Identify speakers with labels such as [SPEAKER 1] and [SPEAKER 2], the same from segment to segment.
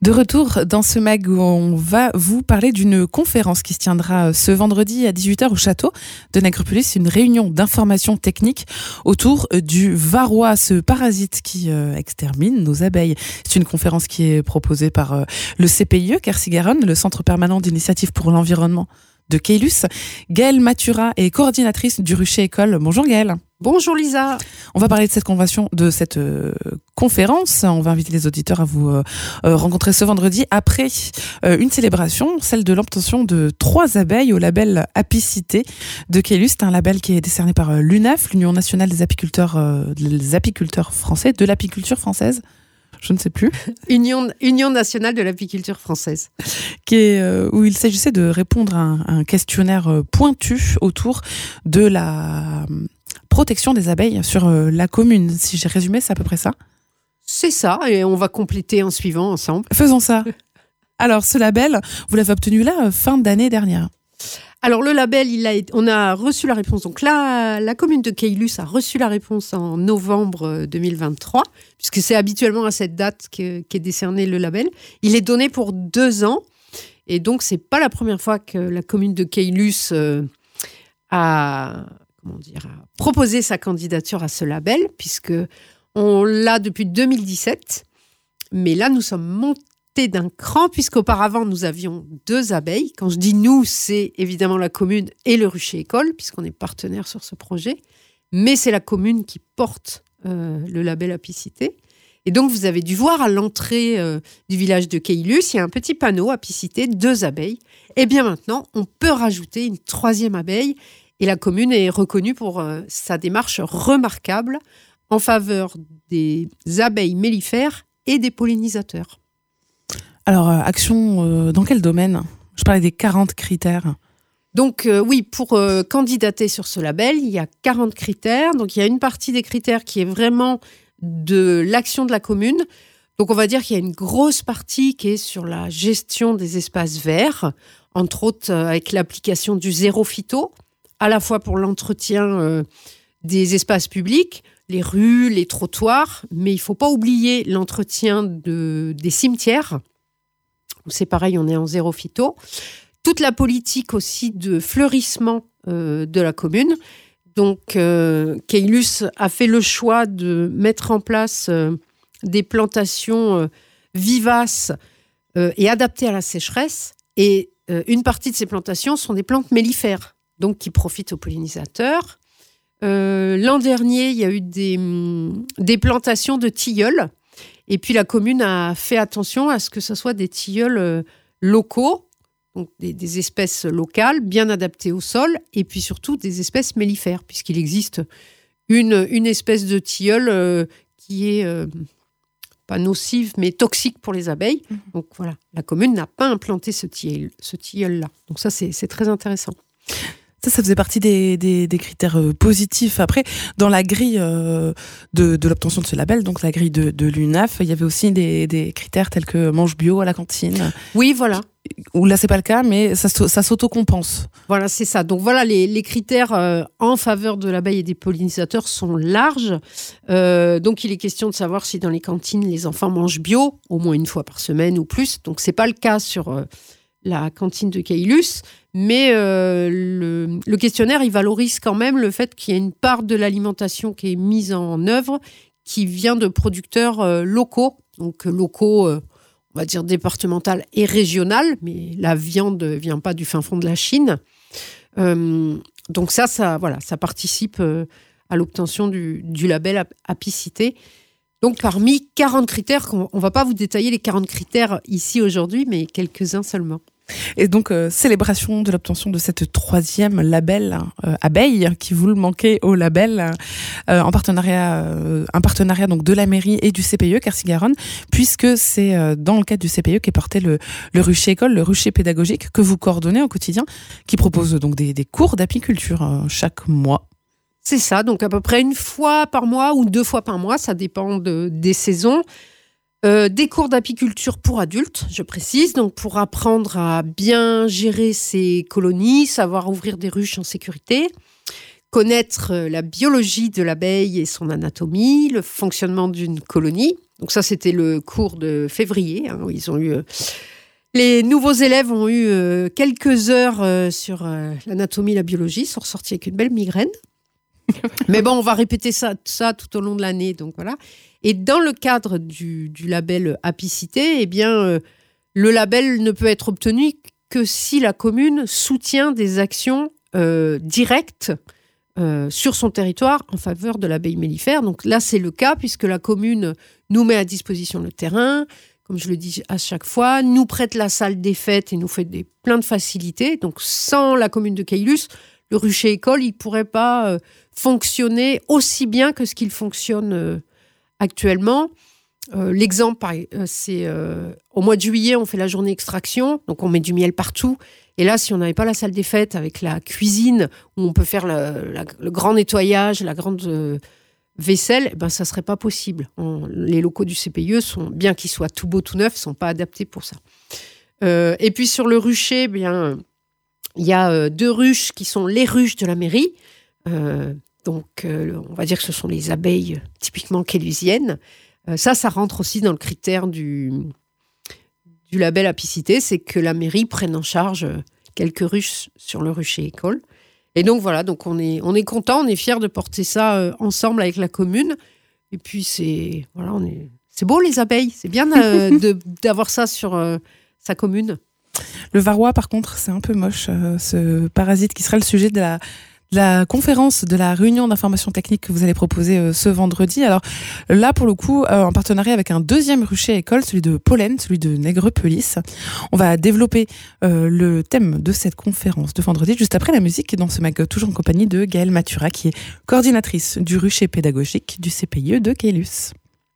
[SPEAKER 1] De retour dans ce mag où on va vous parler d'une conférence qui se tiendra ce vendredi à 18h au château de Nègrepelisse, une réunion d'information technique autour du varroa, ce parasite qui extermine nos abeilles. C'est une conférence qui est proposée par le CPIE Quercy-Garonne, le Centre permanent d'initiative pour l'environnement de Caylus. Gaëlle Matura est coordinatrice du Rucher École. Bonjour Gaëlle.
[SPEAKER 2] Bonjour Lisa.
[SPEAKER 1] On va parler de cette conférence. On va inviter les auditeurs à vous rencontrer ce vendredi après une célébration, celle de l'obtention de 3 abeilles au label Apicité de Caylus. C'est un label qui est décerné par l'UNAF, l'Union nationale des apiculteurs français, de l'apiculture française. Je ne sais plus.
[SPEAKER 2] Union nationale de l'apiculture française.
[SPEAKER 1] Où il s'agissait de répondre à un questionnaire pointu autour de la protection des abeilles sur la commune. Si j'ai résumé, c'est à peu près ça.
[SPEAKER 2] C'est ça, et on va compléter en suivant ensemble.
[SPEAKER 1] Faisons ça. Alors, ce label, vous l'avez obtenu là, fin d'année dernière.
[SPEAKER 2] Alors, le label, on a reçu la réponse. Donc là, la commune de Caylus a reçu la réponse en novembre 2023, puisque c'est habituellement à cette date qu'est décerné le label. Il est donné pour 2 ans. Et donc, c'est pas la première fois que la commune de Caylus a proposé sa candidature à ce label, puisque on l'a depuis 2017. Mais là, nous sommes montés d'un cran, puisqu'auparavant, nous avions 2 abeilles. Quand je dis nous, c'est évidemment la commune et le Rucher École, puisqu'on est partenaire sur ce projet. Mais c'est la commune qui porte le label Apicité. Et donc, vous avez dû voir à l'entrée du village de Caylus, il y a un petit panneau Apicité, 2 abeilles. Et bien maintenant, on peut rajouter une 3e abeille. Et la commune est reconnue pour sa démarche remarquable en faveur des abeilles mellifères et des pollinisateurs.
[SPEAKER 1] Alors, action dans quel domaine ? Je parlais des 40 critères.
[SPEAKER 2] Donc oui, pour candidater sur ce label, il y a 40 critères. Donc il y a une partie des critères qui est vraiment de l'action de la commune. Donc on va dire qu'il y a une grosse partie qui est sur la gestion des espaces verts, entre autres avec l'application du zéro phyto, à la fois pour l'entretien des espaces publics, les rues, les trottoirs, mais il ne faut pas oublier l'entretien des cimetières. C'est pareil, on est en zéro phyto. Toute la politique aussi de fleurissement de la commune. Donc, Caylus a fait le choix de mettre en place des plantations vivaces et adaptées à la sécheresse. Et une partie de ces plantations sont des plantes mellifères, donc qui profitent aux pollinisateurs. L'an dernier, il y a eu des plantations de tilleuls. Et puis, la commune a fait attention à ce que ce soit des tilleuls locaux, donc des espèces locales, bien adaptées au sol, et puis surtout des espèces mellifères, puisqu'il existe une espèce de tilleul qui est pas nocive, mais toxique pour les abeilles. Donc voilà, la commune n'a pas implanté ce tilleul-là. Donc ça, c'est très intéressant.
[SPEAKER 1] Ça faisait partie des critères positifs. Après, dans la grille de l'obtention de ce label, donc la grille de l'UNAF, il y avait aussi des critères tels que mange bio à la cantine.
[SPEAKER 2] Oui, voilà.
[SPEAKER 1] Où là, c'est pas le cas, mais ça s'auto-compense.
[SPEAKER 2] Voilà, c'est ça. Donc voilà, les critères en faveur de l'abeille et des pollinisateurs sont larges. Donc il est question de savoir si dans les cantines, les enfants mangent bio, au moins une fois par semaine ou plus. Donc c'est pas le cas sur la cantine de Caylus. Mais le questionnaire, il valorise quand même le fait qu'il y a une part de l'alimentation qui est mise en œuvre qui vient de producteurs locaux. Donc locaux, on va dire départemental et régional, mais la viande ne vient pas du fin fond de la Chine. Donc ça participe à l'obtention du label Apicité. Donc parmi 40 critères, on ne va pas vous détailler les 40 critères ici aujourd'hui, mais quelques-uns seulement.
[SPEAKER 1] Et donc, célébration de l'obtention de cette 3e label abeille qui vous le manquait au label, un partenariat donc de la mairie et du CPIE Quercy-Garonne, puisque c'est dans le cadre du CPIE qu'est porté le Rucher École, le rucher pédagogique que vous coordonnez au quotidien, qui propose donc des cours d'apiculture chaque mois.
[SPEAKER 2] C'est ça, donc à peu près 1 fois par mois ou 2 fois par mois, ça dépend des saisons. Des cours d'apiculture pour adultes, je précise, donc pour apprendre à bien gérer ses colonies, savoir ouvrir des ruches en sécurité, connaître la biologie de l'abeille et son anatomie, le fonctionnement d'une colonie, Donc ça, c'était le cours de février. Hein, où ils ont eu... les nouveaux élèves ont eu quelques heures sur l'anatomie, la biologie, sont ressortis avec une belle migraine. Mais bon, on va répéter ça tout au long de l'année. Donc voilà. Et dans le cadre du label Apicité, eh bien, le label ne peut être obtenu que si la commune soutient des actions directes sur son territoire en faveur de l'abeille mellifère. Donc là, c'est le cas puisque la commune nous met à disposition le terrain, comme je le dis à chaque fois, nous prête la salle des fêtes et nous fait plein de facilités. Donc sans la commune de Caylus, le rucher école, il ne pourrait pas fonctionner aussi bien que ce qu'il fonctionne actuellement. L'exemple, c'est au mois de juillet, on fait la journée extraction, donc on met du miel partout. Et là, si on n'avait pas la salle des fêtes avec la cuisine, où on peut faire le grand nettoyage, la grande vaisselle, ben, ça ne serait pas possible. Les locaux du CPIE, bien qu'ils soient tout beaux, tout neufs, ne sont pas adaptés pour ça. Et puis sur le rucher, bien, il y a 2 ruches qui sont les ruches de la mairie. Donc, on va dire que ce sont les abeilles typiquement kélusiennes. Ça rentre aussi dans le critère du label Apicité, c'est que la mairie prenne en charge quelques ruches sur le rucher école. Et donc voilà, donc on est content, on est fiers de porter ça ensemble avec la commune. Et puis c'est beau les abeilles, c'est bien d'avoir ça sur sa commune.
[SPEAKER 1] Le varroa, par contre, c'est un peu moche, ce parasite qui sera le sujet de la conférence, de la réunion d'information technique que vous allez proposer ce vendredi. Alors là, pour le coup, en partenariat avec un deuxième rucher école, celui de Pollen, celui de Nègrepelisse, on va développer le thème de cette conférence de vendredi, juste après la musique, dans ce mag, toujours en compagnie de Gaëlle Matura, qui est coordinatrice du rucher pédagogique du CPIE de Caylus.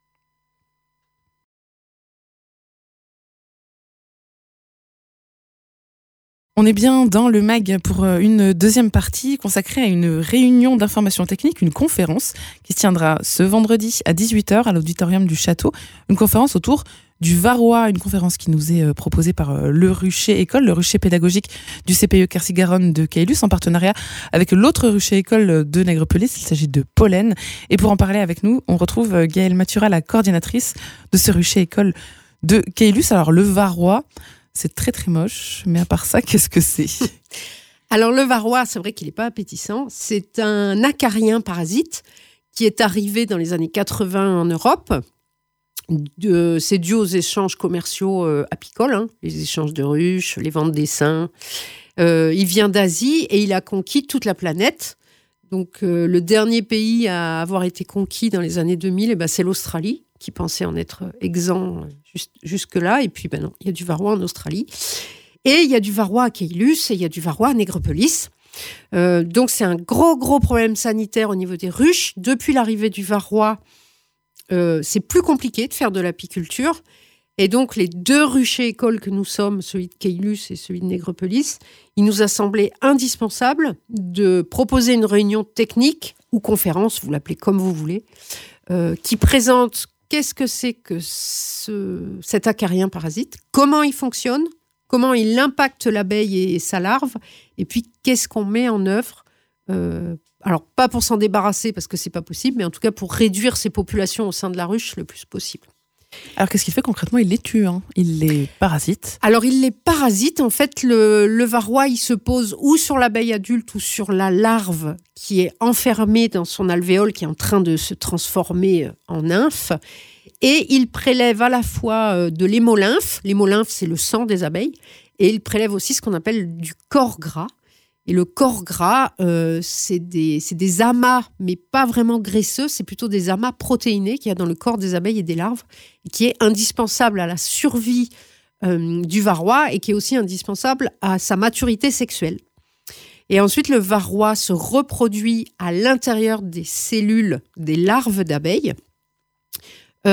[SPEAKER 1] On est bien dans le mag pour une deuxième partie consacrée à une réunion d'information technique, une conférence qui se tiendra ce vendredi à 18h à l'auditorium du Château. Une conférence autour du varroa, une conférence qui nous est proposée par le rucher école, le rucher pédagogique du CPIE Quercy-Garonne de Caylus, en partenariat avec l'autre rucher école de Nègrepelisse. Il s'agit de Pollen. Et pour en parler avec nous, on retrouve Gaëlle Matura, la coordinatrice de ce rucher école de Caylus. Alors le varroa, c'est très très moche, mais à part ça, qu'est-ce que c'est ?
[SPEAKER 2] Alors le varroa, c'est vrai qu'il n'est pas appétissant. C'est un acarien parasite qui est arrivé dans les années 80 en Europe. C'est dû aux échanges commerciaux apicoles, les échanges de ruches, les ventes d'essaims. Il vient d'Asie et il a conquis toute la planète. Donc le dernier pays à avoir été conquis dans les années 2000, c'est l'Australie, qui pensait en être exempt jusque-là. Et puis, non, il y a du varroa en Australie. Et il y a du varroa à Caylus et il y a du varroa à Nègrepelisse. Donc, c'est un gros problème sanitaire au niveau des ruches. Depuis l'arrivée du varroa, c'est plus compliqué de faire de l'apiculture. Et donc, les 2 ruchers écoles que nous sommes, celui de Caylus et celui de Nègrepelisse, il nous a semblé indispensable de proposer une réunion technique ou conférence, vous l'appelez comme vous voulez, qui présente qu'est-ce que c'est que cet acarien parasite, comment il fonctionne, comment il impacte l'abeille et sa larve, et puis qu'est-ce qu'on met en œuvre. Alors, pas pour s'en débarrasser, parce que c'est pas possible, mais en tout cas pour réduire ces populations au sein de la ruche le plus possible.
[SPEAKER 1] Alors, qu'est-ce qu'il fait concrètement ? Il les tue, il les parasite.
[SPEAKER 2] Alors, il les parasite. En fait, le varroa, il se pose ou sur l'abeille adulte ou sur la larve qui est enfermée dans son alvéole, qui est en train de se transformer en nymphe. Et il prélève à la fois de l'hémolymphe. L'hémolymphe, c'est le sang des abeilles. Et il prélève aussi ce qu'on appelle du corps gras. Et le corps gras, c'est des amas, mais pas vraiment graisseux, c'est plutôt des amas protéinés qu'il y a dans le corps des abeilles et des larves, et qui est indispensable à la survie du varroa et qui est aussi indispensable à sa maturité sexuelle. Et ensuite, le varroa se reproduit à l'intérieur des cellules des larves d'abeilles. Et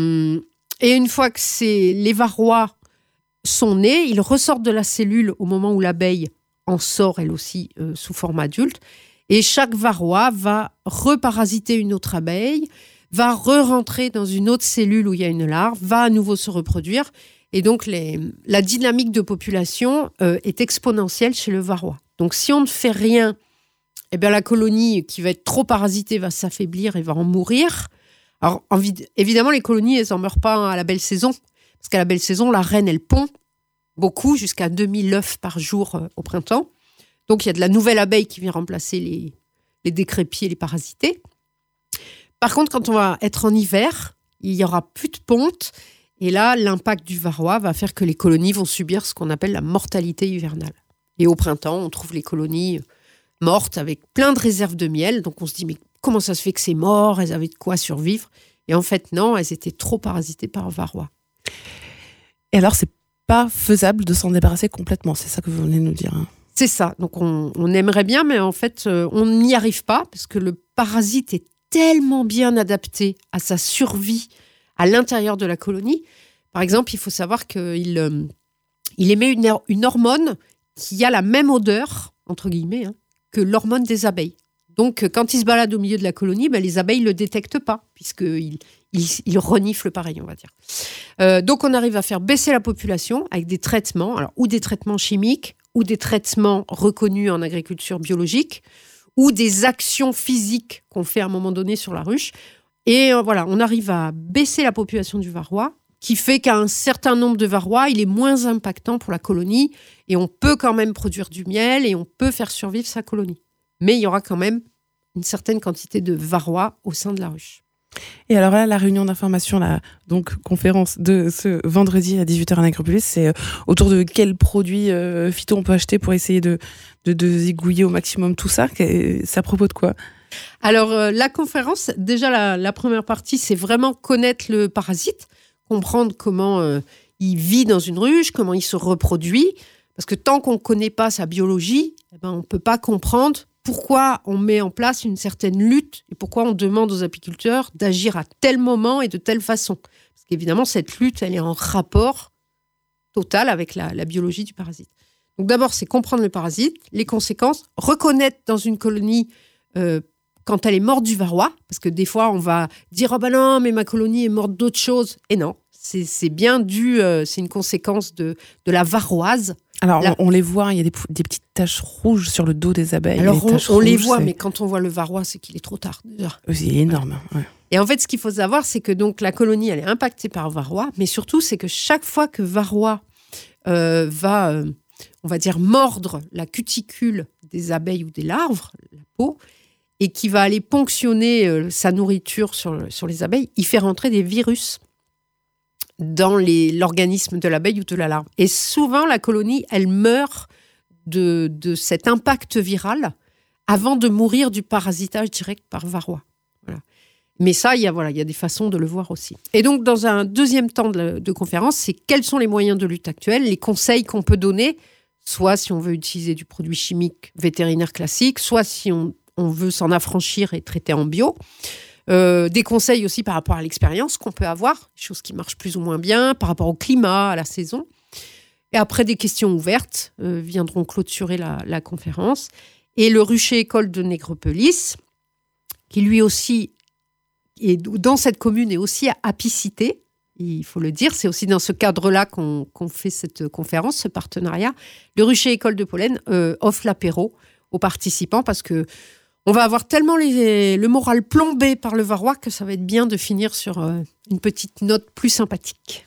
[SPEAKER 2] une fois que les varrois sont nés, ils ressortent de la cellule au moment où l'abeille en sort elle aussi sous forme adulte. Et chaque varroa va reparasiter une autre abeille, va re-rentrer dans une autre cellule où il y a une larve, va à nouveau se reproduire. Et donc, la dynamique de population est exponentielle chez le varroa. Donc, si on ne fait rien, la colonie qui va être trop parasitée va s'affaiblir et va en mourir. Alors, évidemment, les colonies, elles n'en meurent pas à la belle saison. Parce qu'à la belle saison, la reine, elle pond beaucoup, jusqu'à 2000 œufs par jour au printemps. Donc, il y a de la nouvelle abeille qui vient remplacer les décrépits et les parasités. Par contre, quand on va être en hiver, il n'y aura plus de ponte. Et là, l'impact du varroa va faire que les colonies vont subir ce qu'on appelle la mortalité hivernale. Et au printemps, on trouve les colonies mortes avec plein de réserves de miel. Donc, on se dit, mais comment ça se fait que c'est mort ? Elles avaient de quoi survivre. Et en fait, non, elles étaient trop parasitées par le varroa.
[SPEAKER 1] Et alors, c'est pas faisable de s'en débarrasser complètement. C'est ça que vous venez de nous dire. Hein.
[SPEAKER 2] C'est ça. Donc, on aimerait bien, mais en fait, on n'y arrive pas parce que le parasite est tellement bien adapté à sa survie à l'intérieur de la colonie. Par exemple, il faut savoir qu'il émet une hormone qui a la même odeur, entre guillemets, que l'hormone des abeilles. Donc, quand il se balade au milieu de la colonie, les abeilles ne le détectent pas, puisqu'il renifle pareil, on va dire. Donc, on arrive à faire baisser la population avec des traitements, alors, ou des traitements chimiques, ou des traitements reconnus en agriculture biologique, ou des actions physiques qu'on fait à un moment donné sur la ruche. Et voilà, on arrive à baisser la population du varroa, qui fait qu'à un certain nombre de varrois, il est moins impactant pour la colonie, et on peut quand même produire du miel, et on peut faire survivre sa colonie. Mais il y aura quand même une certaine quantité de varroa au sein de la ruche.
[SPEAKER 1] Et alors là, la réunion d'information, donc conférence de ce vendredi à 18h en Agropolis, c'est autour de quels produits phyto on peut acheter pour essayer de zigouiller au maximum tout ça. C'est à propos de quoi ?
[SPEAKER 2] Alors, la conférence, déjà la première partie, c'est vraiment connaître le parasite, comprendre comment il vit dans une ruche, comment il se reproduit. Parce que tant qu'on ne connaît pas sa biologie, on ne peut pas comprendre pourquoi on met en place une certaine lutte et pourquoi on demande aux apiculteurs d'agir à tel moment et de telle façon. Parce qu'évidemment, cette lutte, elle est en rapport total avec la biologie du parasite. Donc d'abord, c'est comprendre le parasite, les conséquences, reconnaître dans une colonie quand elle est morte du varroa, parce que des fois, on va dire « Ah ben non, mais ma colonie est morte d'autre chose ». Et non, c'est bien dû, c'est une conséquence de la varroise.
[SPEAKER 1] Alors, on les voit, il y a des petites taches rouges sur le dos des abeilles.
[SPEAKER 2] Alors, on les voit, mais quand on voit le varroa, c'est qu'il est trop tard. Déjà.
[SPEAKER 1] C'est énorme. Ouais.
[SPEAKER 2] Et en fait, ce qu'il faut savoir, c'est que donc, la colonie, elle est impactée par varroa, mais surtout, c'est que chaque fois que varroa va, on va dire, mordre la cuticule des abeilles ou des larves, la peau, et qui va aller ponctionner sa nourriture sur les abeilles, il fait rentrer des virus dans l'organisme de l'abeille ou de la larve. Et souvent, la colonie, elle meurt de cet impact viral avant de mourir du parasitage direct par varroa. Voilà. Mais ça, il y a des façons de le voir aussi. Et donc, dans un deuxième temps de conférence, c'est quels sont les moyens de lutte actuels, les conseils qu'on peut donner, soit si on veut utiliser du produit chimique vétérinaire classique, soit si on veut s'en affranchir et traiter en bio. Des conseils aussi par rapport à l'expérience qu'on peut avoir, choses qui marchent plus ou moins bien, par rapport au climat, à la saison. Et après, des questions ouvertes viendront clôturer la conférence. Et le rucher école de Nègrepelisse, qui lui aussi, est dans cette commune, est aussi à apicité, il faut le dire, c'est aussi dans ce cadre-là qu'on fait cette conférence, ce partenariat. Le rucher école de pollen offre l'apéro aux participants parce que on va avoir tellement le moral plombé par le varroa que ça va être bien de finir sur une petite note plus sympathique.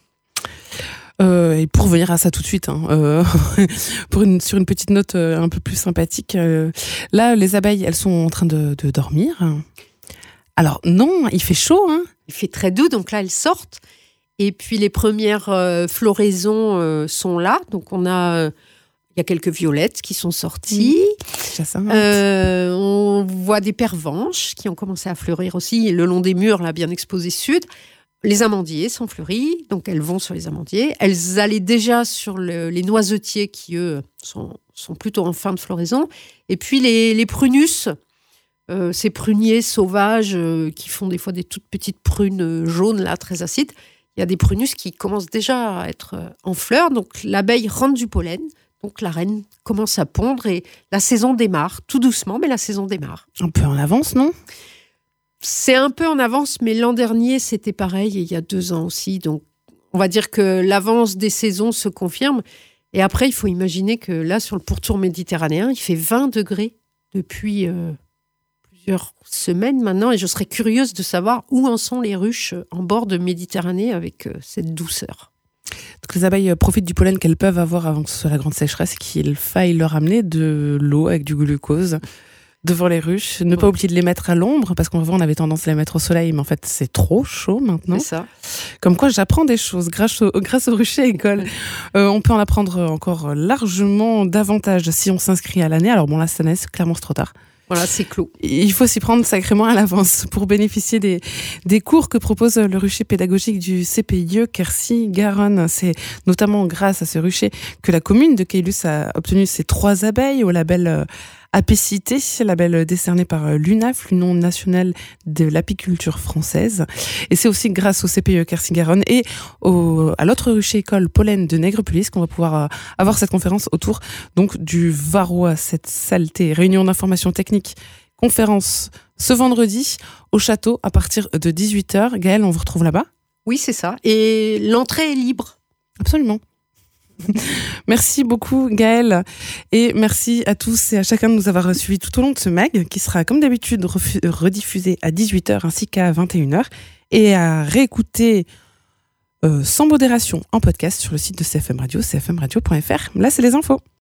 [SPEAKER 1] Et pour revenir à ça tout de suite, sur une petite note un peu plus sympathique, là, les abeilles, elles sont en train de dormir. Alors non, il fait chaud.
[SPEAKER 2] Il fait très doux, donc là, elles sortent. Et puis, les premières floraisons sont là. Donc, il y a quelques violettes qui sont sorties. On voit des pervenches qui ont commencé à fleurir aussi le long des murs, là, bien exposés sud. Les amandiers sont fleuris, donc elles vont sur les amandiers. Elles allaient déjà sur les noisetiers qui, eux, sont plutôt en fin de floraison. Et puis les prunus, ces pruniers sauvages qui font des fois des toutes petites prunes jaunes, là, très acides. Il y a des prunus qui commencent déjà à être en fleurs. Donc l'abeille rentre du pollen. Donc la reine commence à pondre et la saison démarre, tout doucement, mais la saison démarre.
[SPEAKER 1] Un peu en avance, non ?
[SPEAKER 2] C'est un peu en avance, mais l'an dernier, c'était pareil, et il y a 2 ans aussi. Donc on va dire que l'avance des saisons se confirme. Et après, il faut imaginer que là, sur le pourtour méditerranéen, il fait 20 degrés depuis plusieurs semaines maintenant et je serais curieuse de savoir où en sont les ruches en bord de Méditerranée avec cette douceur.
[SPEAKER 1] Donc les abeilles profitent du pollen qu'elles peuvent avoir avant que ce soit la grande sécheresse et qu'il faille leur amener de l'eau avec du glucose devant les ruches. Ne pas oublier de les mettre à l'ombre parce qu'en vrai on avait tendance à les mettre au soleil mais en fait c'est trop chaud maintenant.
[SPEAKER 2] C'est ça.
[SPEAKER 1] Comme quoi j'apprends des choses grâce au rucher école. On peut en apprendre encore largement davantage si on s'inscrit à l'année. Alors bon là cette année clairement c'est trop tard.
[SPEAKER 2] Voilà, c'est clos.
[SPEAKER 1] Il faut s'y prendre sacrément à l'avance pour bénéficier des cours que propose le rucher pédagogique du CPIE Quercy-Garonne. C'est notamment grâce à ce rucher que la commune de Caylus a obtenu ses 3 abeilles au label Apicité, label décerné par l'UNAF, l'Union nationale de l'apiculture française. Et c'est aussi grâce au CPIE Quercy-Garonne et à l'autre rucher école Pollen de Nègrepelisse qu'on va pouvoir avoir cette conférence autour donc du varroa, cette saleté. Réunion d'information technique, conférence ce vendredi au château à partir de 18h. Gaëlle, on vous retrouve là-bas ?
[SPEAKER 2] Oui, c'est ça. Et l'entrée est libre.
[SPEAKER 1] Absolument. Merci beaucoup Gaëlle et merci à tous et à chacun de nous avoir suivis tout au long de ce mag qui sera comme d'habitude rediffusé à 18h ainsi qu'à 21h et à réécouter sans modération en podcast sur le site de CFM Radio, cfmradio.fr. Là c'est les infos.